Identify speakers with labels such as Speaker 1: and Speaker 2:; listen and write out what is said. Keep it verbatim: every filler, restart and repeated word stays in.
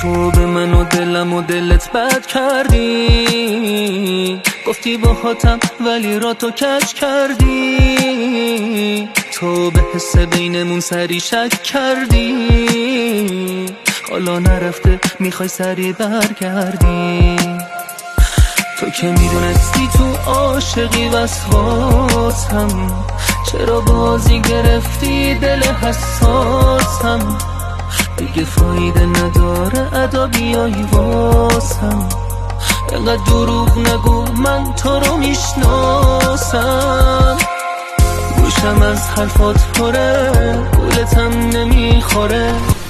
Speaker 1: تو به من و دلم و دلت بد کردی، گفتی باهاتم ولی را تو کج کردی. تو به حس بینمون سری شک کردی، حالا نرفته میخوای سری برگردی. تو که میدونستی تو عاشقی وسواسم، چرا بازی گرفتی دل حساسم؟ دیگه فایده نداره ادا بیایی واسم، اینقدر دروغ نگو من تو رو میشناسم. گوشم از حرفات پره، گولتم نمیخوره،